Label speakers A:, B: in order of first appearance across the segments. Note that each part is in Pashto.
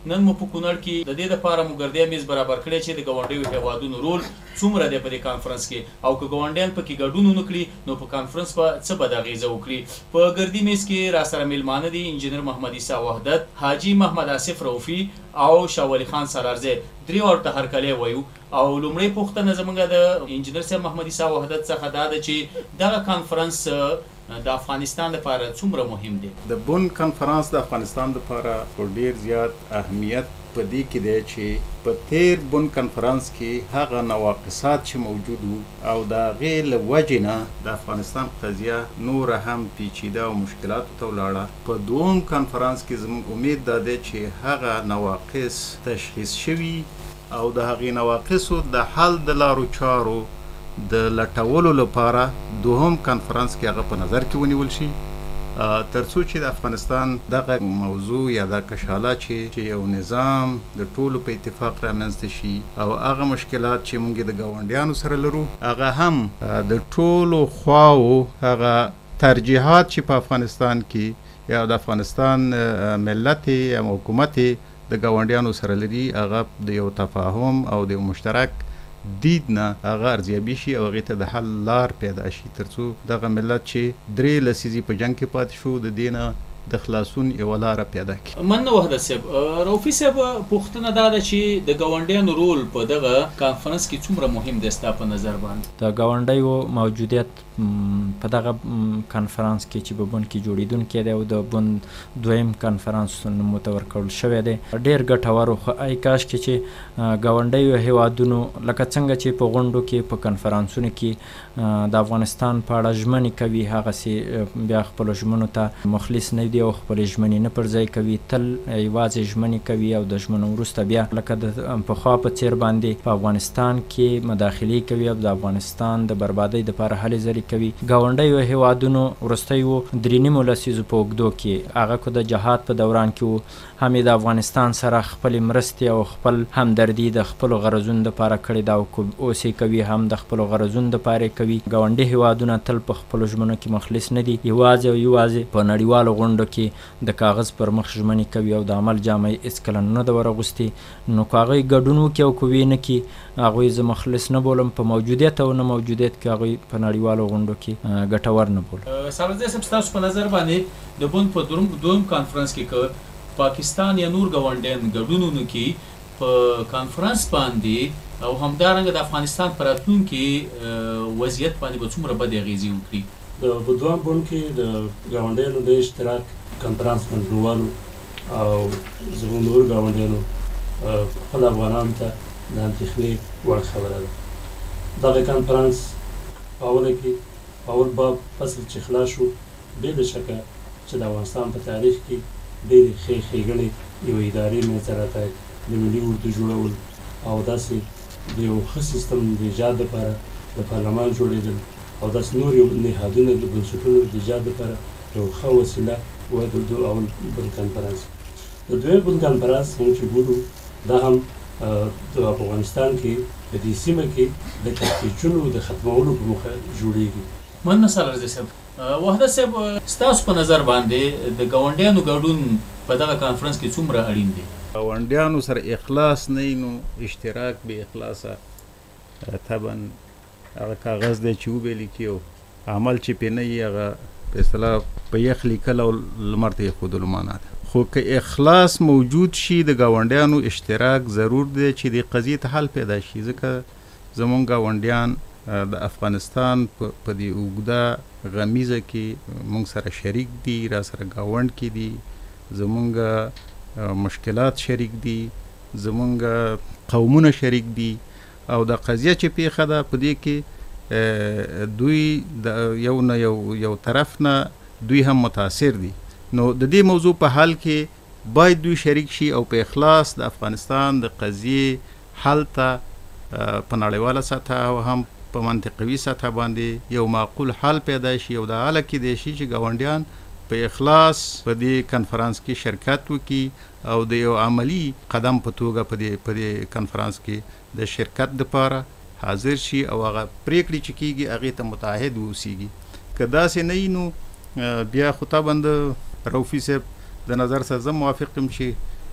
A: نن مو په کونړ کې د دې لپاره مو ګردیا میز برابر کړی چې د ګاونډیو هیوادونو رول څومره دی په دې کانفرنس کې، او که ګاونډیان پکې ګډون ونه کړي نو په کانفرنس به څه بد اغیزه وکړي. په ګردي میز کې راسره میلمانه دي انجینر محمد عیسی وحدت، حاجی محمد آصف روفي او شاه ولی خان سرارزی. درې ورته هرکلی وایو. او لومړی پوښتنه زموږ د انجینر صاحب محمد عیسی وحدت څخه دا ده چې دغه کانفرنس د افغانستان لپاره څومره مهم دی؟
B: د بن کانفرنس د افغانستان لپاره ډیر زیات اهمیت په دې کې دی چې په تیر بن کانفرنس کې هغه نواقصات چې موجود وو او د هغې له وجې نه د افغانستان قضیه نوره هم پیچیده او مشکلاتو ته ولاړه. په دوم کانفرنس کې زموږ امید دا دی چې هغه نواقص تشخیص شوي او د هغې نواقصو د حل د لارو چارو د لټولو لپاره دوهم کانفرنس کې هغه په نظر کې ونیول شي، ترڅو چې د افغانستان دغه موضوع یا د کشاله چې یو نظام د ټولو په اتفاق رامنځته شي او هغه مشکلات چې موږ د ګاونډیانو سره لرو هغه هم د ټولو خواو هغه ترجیحات چې په افغانستان کې یا د افغانستان ملت یا حکومت د ګاونډیانو سره لري هغه د یو تفاهم او د مشترک دید نه هغه ارزیابي شي او هغې ته د حل لار پیدا شي، ترڅو دغه ملت چې 3 لسیزې په جنګ کې پاتې شو د دې نه د خلاصون یوه لاره پیدا کړي.
A: مننه وحدت صاحب. روفي صاحب پوښتنه دا ده چې د ګاونډیانو رول په دغه کانفرنس کې څومره مهم دی ستا په نظر باندې؟
C: د ګاونډیو موجودیت په دغه کانفرنس کې چې په بن کې جوړېدونکی دی او د بن دویم کانفرنس نوم ورته ورکړل شوی دی ډېر ګټور و. خو ای کاشکې چې ګاونډیو هیوادونو لکه څنګه چې په غونډو کې په کنفرانسونو کې د افغانستان په اړه ژمنې کوي هغسې بیا خپلو ژمنو ته مخلص نه دي او خپلې ژمنې نه پر ځای کوي، تل یوازې ژمنې کوي او د ژمنو وروسته بیا لکه د پخوا په څېر باندې په افغانستان کې مداخلې کوي او د افغانستان د بربادۍ دپاره هلې ځلې کوي. ګاونډیو هیوادونو وروستیو 3.5 لسیزو په اوږدو کې هغه که د جهاد په دوران کې و هم یې د افغانستان سره خپلې مرستې او خپل همدردي د خپلو غرضونو دپاره کړې ده او اوس یې کوي هم د خپلو غرضونو دپاره یې کوي. ګاونډي هیوادونه تل په خپلو ژمنو کې مخلص نه دي، یوازې او یوازې په نړیوالو غونډو کې د کاغذ پر مخ ژمنې کوي او د عمل جامه یې هېڅکله نه ده ور اغوستې. نو که هغوی ګډون وکړي او که ویې نه کړي هغوی زه مخلص نه بولم، په موجودیت او نه موجودیت کې هغوی په نړیوالو غونډو کې ګټور نه بولم.
A: سرورزی صاحب ستاسو په نظر باندې د بن په دویم کانفرنس کې که پاکستان یا نور ګاونډیان ګډون ونه کړي په کانفرنس باندې او همدارنګه د افغانستان په راتلونکي وضعیت باندې به څومره بدې اغېزې وکړي؟
D: په دویم بن کې د ګاونډیانو د اشتراک کنفرانس کنټرولوالو او زموږ نور ګاونډیانو خپل افغانانو ته د اندېښنې وړ خبره ده. دغه کنفرانس په اوله کې اول باب فصل چې خلاص شو بې شکه چې د افغانستان په تاریخ کې ډېرې ښې ښېګڼې یوه ادارې منځته راتګ، د ملي اردو جوړول او داسې د یو ښه سیستم د ایجاد لپاره د پارلمان جوړېدل او داسې نور یو نهادونه د بنسټونو د ایجاد لپاره یو ښه وسیله وه د اول بن کانفرنس. د دویم بن کانفرنس موږ چې ګورو دا هم د افغانستان کې په دې سیمه کې د کړکېچونو د ختمولو په موخه جوړېږي.
A: مننه سرورزی صاحب. وحدت صاحب ستاسو په نظر باندې د ګاونډیانو ګډون په دغه کانفرنس کې څومره اړین دی؟
B: ګاونډیانو سره اخلاص نه وي نو اشتراک بې اخلاصه طبعا هغه کاغذ دی چې وبې لیکي او عمل چې پرې نه وي هغه په اصطلاح په یخ لیکل او لمر ته ایښودلو معنا ده. خو که اخلاص موجود شي د ګاونډیانو اشتراک ضرور دی چې د قضیې ته حل پیدا شي، ځکه زمونږ ګاونډیان د افغانستان په دې اوږده غمیزه کې مونږ سره شریک دي، را سره ګاونډ کې دي، زمونږ مشکلات شریک دي، زمونږ قومونه شریک دي او د قضیه چې پیښه ده په دې کې دوی د یو نه یو طرف نه دوی هم متاثر دي. نو د دې موضوع په حل کې باید دوی شریک شي او په اخلاص د افغانستان د قضیې حل ته په نړیواله سطح او هم په منطقوي سطح باندې یو معقول حل پیدا شي او د حل کېدای شي چې ګاونډیان په اخلاص په دې کنفرانس کې شرکت وکړي او د یو عملی قدم په توګه په دې کنفرانس کې د شرکت دپاره حاضر شي او هغه پریکړې چې کېږي هغې ته متعهد واوسیږي. که داسې نه وي نو بیا خو طبعا د روفي صاحب د نظر سره زه موافق یم چې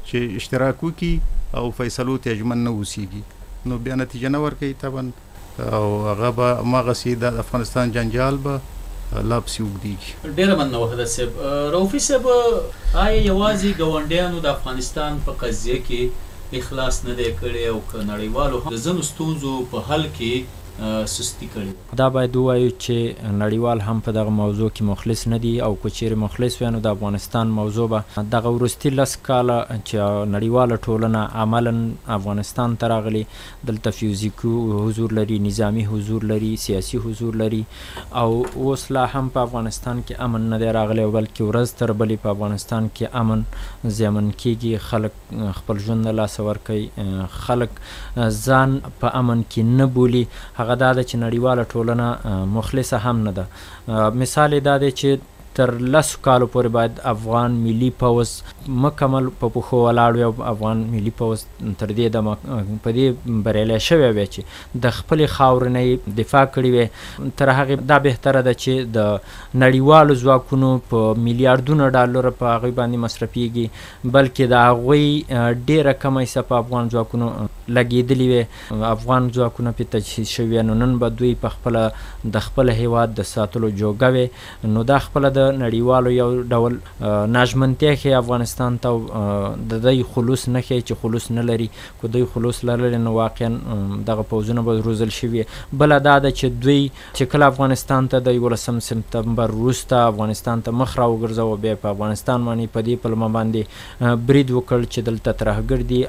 B: چې اشتراک وکړي او فیصلو ته اجمن نه اوسېږي نو بیا نتیجه نه ورکوي طبعا او هغه به هماغسې د افغانستان جنجال به لا پسې اوږدېږي.
A: ډېره مننه وحدت صاحب. رؤفي صاحب آیا یوازې ګاونډیانو د افغانستان په قضیه کې اخلاص نه دی کړی او که نړیوالو هم د ځینو ستونزو په حل کې سستی کړي؟
C: دا باید ووایو چې نړیوال هم په دغه موضوع کې مخلص نه دي او که چیرې مخلص وي نو د افغانستان موضوع به دغه وروستي 10 کاله چې نړیواله ټولنه عملا افغانستان ته راغلي، دلته فیزیکي حضور لري، نظامی حضور لري، سیاسي حضور لري او اوس لا هم په افغانستان کې امن نه دی راغلی او بلکې ورځ تر بلې په افغانستان کې امن زیانمن کېږي، خلک خپل ژوند له لاسه ورکوي، خلک ځان په امن کې نه بولي. هغه دا ده چې نړیواله ټولنه مخلصه هم نه ده. مثال دا دی چې تر 10 کالو پورې باید افغان ملي پوځ مکمل په پښو ولاړ وي او افغان ملي پوځ تر دې دمه په دې بریالی شوی وي چې د خپلې خاورې نه یې دفاع کړې وي. تر هغې دا بهتره ده چې د نړیوالو ځواکونو په میلیاردونو ډالره په هغوی باندې مصرفیږي، بلکې د هغوی ډېره کمه حصه په افغان ځواکونو لګېدلې وي، افغان ځواکونه پرې تجهیز شوي نو نن به دوی په خپله د خپل هیواد د ساتلو جوګه وي. نو دا خپله د نړیوالو یو ډول ناژمنتیا ښیي افغانستان ته د دوی خلوص نه ښیي چې خلوص نه لري. که دوی خلوص لرلی نو واقعا دغه پوځونه به روزل شوي. بله دا ده چې دوی چې کله افغانستان ته د 11 سپتمبر وروسته افغانستان ته مخ راوګرځوه بیا په افغانستان باندې په دې پلمه باندې برید وکړ چې دلته ترهګر دي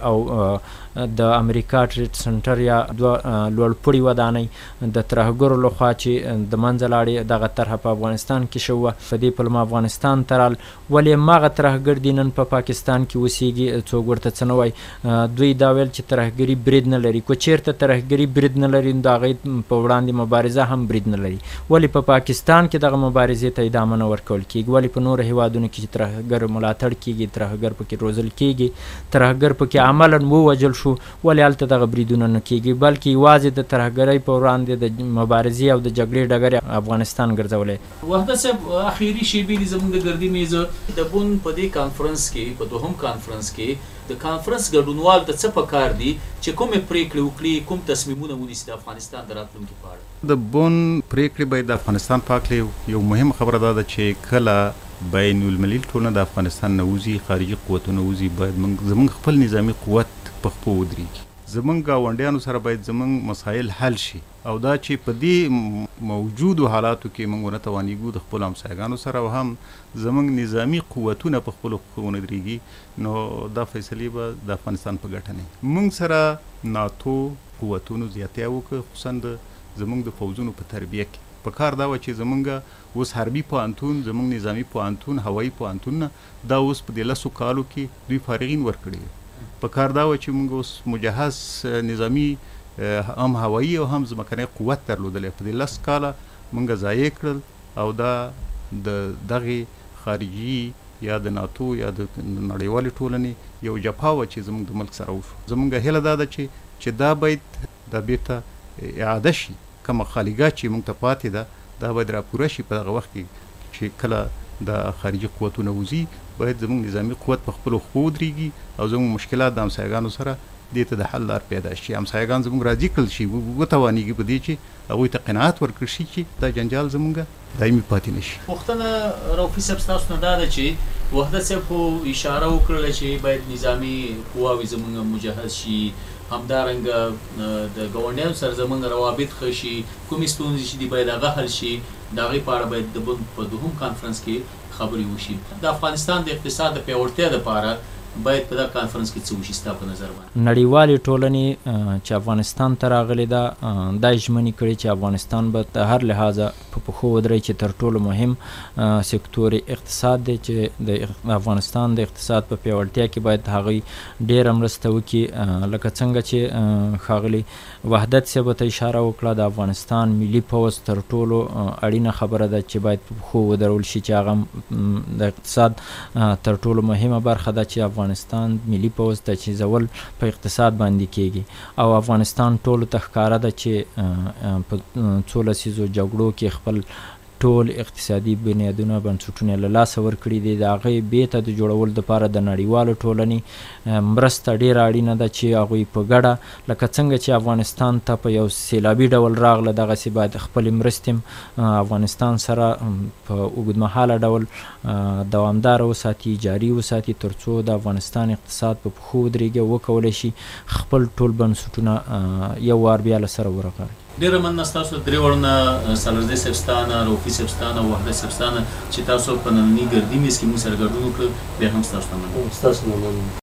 C: او د امریکا ټریډ سنټر یا دوه لوړپوړي ودانۍ د ترهګرو لخوا چې د منځه لاړې دغه طرحه په افغانستان کې شوه، په دې پلمه افغانستان ته رال. ولې هماغه ترهګر دي نن په پاکستان کې اوسېږي، څوک ورته څه نه وایي. دوی دا ویل چې ترهګري برید نه لري. که چېرته ترهګري برید نه لري نو د هغوی په وړاندې مبارزه هم برید نه لري. ولې په پاکستان کې دغه مبارزې ته ادامه نه ورکول کېږي؟ ولې په نورو هېوادونو کې چې ترهګر ملاتړ کېږي، ترهګر پکې روزل کېږي، ترهګر پکې عملا ووژل شو، ولې هلته دغه بریدونه نه کېږي؟ بلکې یوازې د ترهګرۍ په وړاندې د مبارزې او د جګړې ډګر افغانستان ګرځولی.
A: وحدت صاحب اخیری شیبې دي زموږ د ګردي میز د بون په دې کانفرنس کې، په دوهم کانفرنس کې د کانفرنس ګډونوال ته څه پکار دي چې کومې پریکړې وکړي، کوم تصمیمونه ونیسي د افغانستان د راتلونکي په اړه؟
B: د بون پریکړې باید د افغانستان په هکله یو مهم خبره دا ده چې کله بین المللي ټولنه د افغانستان نه وځي، خارجي قوتونه وځي، باید زموږ خپل نظامي قوت په خپو ودرېږي. زموږ ګاونډیانو سره باید زموږ مسایل حل شي او دا چې په دې موجودو حالاتو کې موږ ونه توانېږو د خپلو همسایګانو سره او هم زموږ نظامي قوتونه په خپلو پښو ونه درېږي نو دا فیصلې به د افغانستان په ګټه نه وي. موږ سره ناتو قوتونو زیاتیا وکړه، خصوصا زموږ د فوځونو په تربیه کې. په کار دا وه چې زموږ اوس حربي پوهنتون، زموږ نظامي پوهنتون، هوایي پوهنتونونه دا اوس په دې 10 کالو کې دوی فارغین ورکړي. په کار دا وه چې موږ اوس مجهز نظامي هم هوایي او هم ځمکنی قوت درلودلی. په دې 10 کاله موږ ضایع کړل او دا د دغې خارجي یا د ناتو یا د نړیوالې ټولنې یو جفا وه چې زموږ د ملک سره وشو. زموږ هیله دا ده چې دا باید دا بیرته اعاده شي. کومه خالیګاه چې موږ ته پاتې ده دا باید راپوره شي په دغه وخت کې چې کله د خارجي قوتونه وځي باید زموږ نظامي قوت په خپلو خپو ودرېږي او زموږ مشکلات د همسایګانو سره دې ته د حل لار پیدا شي. همسایګان زموږ راضي کړل شي، وتوانېږي په دې چې هغوی ته قناعت ورکړل شي چې دا جنجال زموږ دایمي پاتې نه شي.
A: پوښتنه رؤفي صاحب ستاسو نه دا ده چې وحدت صاحب خو اشاره وکړله چې باید نظامي قواوې زموږ مجهز شي، همدارنګه د ګاونډیانو سره زموږ روابط ښه شي، کومې ستونزې چې دي باید هغه حل شي. د هغې په اړه باید د بن په دوهم کانفرنس کې خبرې وشي. د افغانستان د اقتصاد د پیاوړتیا لپاره باید په دا کانفرنس کې څه وشي ستا په نظر باندې؟
C: نړیوالې ټولنې چې افغانستان ته راغلې ده دا ژمنې کړې چې افغانستان به د هر لحاظه په پښو ودرېږي چې تر ټولو مهم سکتور اقتصاد دی، چې د افغانستان د اقتصاد په پیاوړتیا کې باید هغوی ډېره مرسته وکړي. لکه څنګه چې ښاغلي وحدت صاحب ته اشاره وکړه، د افغانستان ملي پوځ تر ټولو اړینه خبره ده چې باید په پښو ودرول شي، چې هغه د اقتصاد تر ټولو مهمه برخه ده چې افغانستان ملي پوځ تجهیزول په اقتصاد باندې کېږي. او افغانستان ټولو ته ښکاره ده چې په 14 لسیزو جګړو کې خپل ټول اقتصادي بنیادونه بنسټونه له لاسه ورکړي دي. د هغې بیرته د جوړولو دپاره د نړیوالو ټولنې مرسته ډېره اړینه ده چې هغوی په ګډه لکه څنګه چې افغانستان ته په یو سیلابي ډول راغله دغسې باید خپلې مرستې افغانستان سره په اوږدمهاله ډول دوامداره وساتي، جاري وساتي، تر څو د افغانستان اقتصاد په پښو ودرېږي او وکولی شي خپل ټول بنسټونه یو وار بیا له سره ورغړي.
A: ډېره مننه ستاسو درې وړونه سالارزی صاحب ستانه، رؤفي صاحب ستانه او وحده صاحب ستانه چې تاسو په ننني ګردي میز کې موږ سره ګډون وکړ. بیا هم ستاسو ته مننه.
D: ستاسو مننه.